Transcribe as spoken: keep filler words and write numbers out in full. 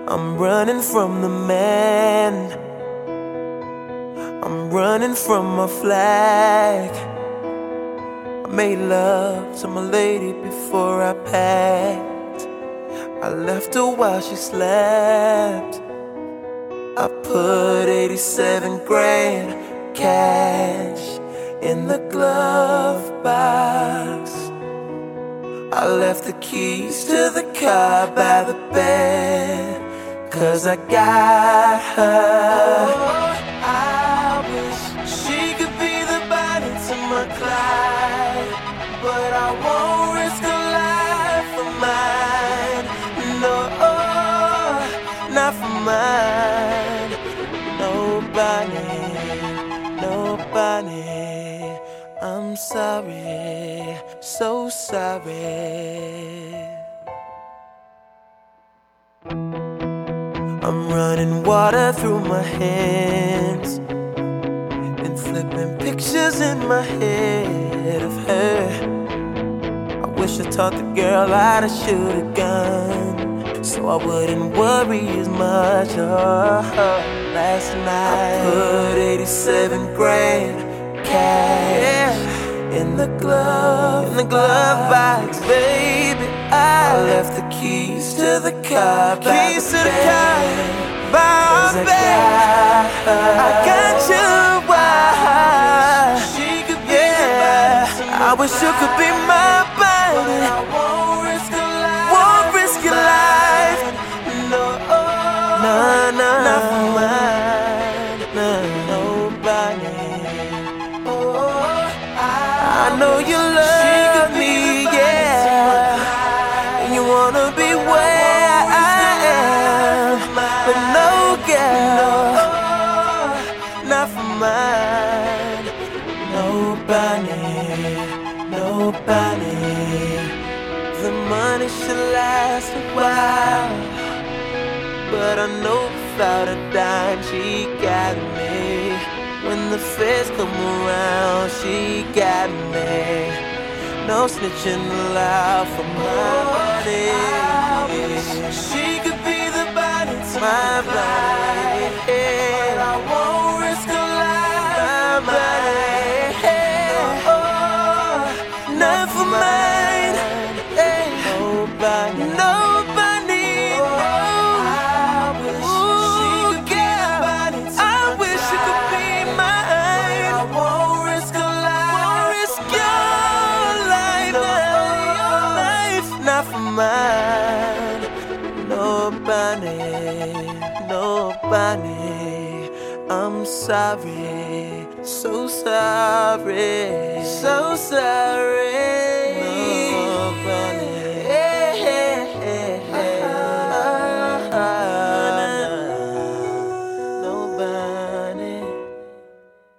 I'm running from the man. I'm running from my flag. I made love to my lady before I packed. I left her while she slept. I put eighty-seven grand cash in the glove box. I left the keys to the car by the bed, 'cause I got her. I wish she could be the body to my Clyde, but I won't risk a life for mine. No, not for mine. Nobody, nobody. I'm sorry, so sorry. I'm running water through my hands and flipping pictures in my head of her. I wish I taught the girl how to shoot a gun, so I wouldn't worry as much. Oh, last night I put eighty-seven grand cash in the glove, in the glove box, baby. I left the keys to the car, keys to the car, by the bed. I got you, why? She could be yeah. I wish you could be my body. I won't risk a life, won't risk your life. No, no, no, not for mine, no, nobody. I know you love me, yeah, and you wanna be where I am, but no girl, not for mine. Nobody, nobody. The money should last a while, but I know without a dime she got me. When the feds come around, she got me. No snitching allowed for my money. She could be the body to my body, but I won't risk a life. My body, not for mine. Nobody, nobody. Not for mine. Nobody, nobody. I'm sorry, so sorry, so sorry.